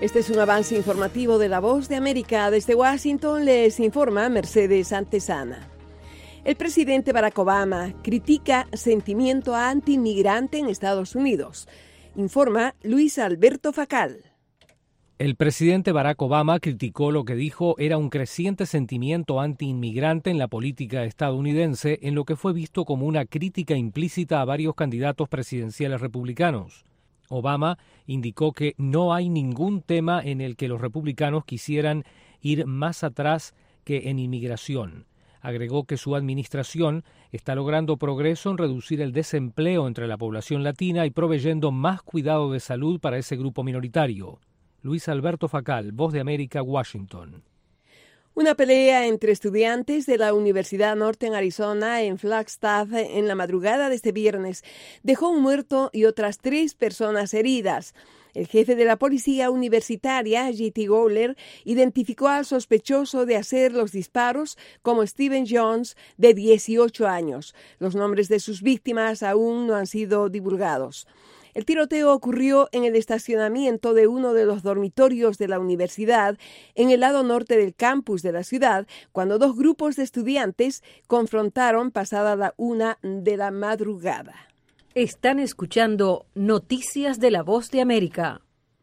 Este es un avance informativo de La Voz de América. Desde Washington les informa Mercedes Antesana. El presidente Barack Obama critica sentimiento anti-inmigrante en Estados Unidos. Informa Luis Alberto Facal. El presidente Barack Obama criticó lo que dijo era un creciente sentimiento anti-inmigrante en la política estadounidense, en lo que fue visto como una crítica implícita a varios candidatos presidenciales republicanos. Obama indicó que no hay ningún tema en el que los republicanos quisieran ir más atrás que en inmigración. Agregó que su administración está logrando progreso en reducir el desempleo entre la población latina y proveyendo más cuidado de salud para ese grupo minoritario. Luis Alberto Facal, Voz de América, Washington. Una pelea entre estudiantes de la Universidad Norte en Arizona, en Flagstaff, en la madrugada de este viernes, dejó un muerto y otras 3 personas heridas. El jefe de la policía universitaria, J.T. Gowler, identificó al sospechoso de hacer los disparos como Stephen Jones, de 18 años. Los nombres de sus víctimas aún no han sido divulgados. El tiroteo ocurrió en el estacionamiento de uno de los dormitorios de la universidad, en el lado norte del campus de la ciudad, cuando 2 grupos de estudiantes confrontaron pasada la 1 de la madrugada. Están escuchando Noticias de La Voz de América.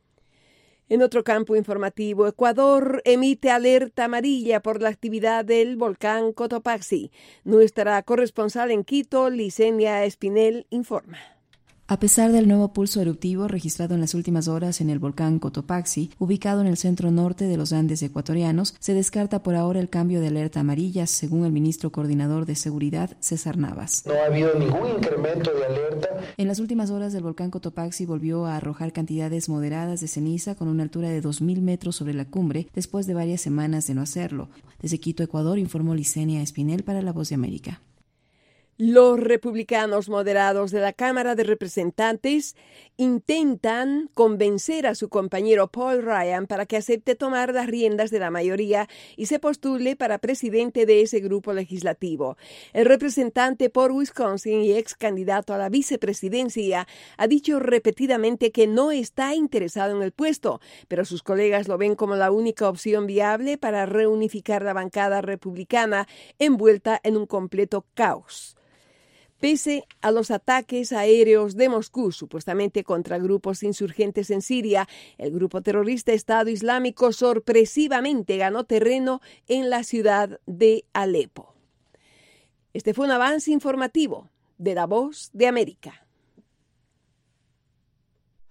En otro campo informativo, Ecuador emite alerta amarilla por la actividad del volcán Cotopaxi. Nuestra corresponsal en Quito, Licenia Espinel, informa. A pesar del nuevo pulso eruptivo registrado en las últimas horas en el volcán Cotopaxi, ubicado en el centro norte de los Andes ecuatorianos, se descarta por ahora el cambio de alerta amarilla, según el ministro coordinador de Seguridad, César Navas. No ha habido ningún incremento de alerta. En las últimas horas, el volcán Cotopaxi volvió a arrojar cantidades moderadas de ceniza con una altura de 2.000 metros sobre la cumbre, después de varias semanas de no hacerlo. Desde Quito, Ecuador, informó Licenia Espinel para La Voz de América. Los republicanos moderados de la Cámara de Representantes intentan convencer a su compañero Paul Ryan para que acepte tomar las riendas de la mayoría y se postule para presidente de ese grupo legislativo. El representante por Wisconsin y ex candidato a la vicepresidencia ha dicho repetidamente que no está interesado en el puesto, pero sus colegas lo ven como la única opción viable para reunificar la bancada republicana envuelta en un completo caos. Pese a los ataques aéreos de Moscú, supuestamente contra grupos insurgentes en Siria, el grupo terrorista Estado Islámico sorpresivamente ganó terreno en la ciudad de Alepo. Este fue un avance informativo de La Voz de América.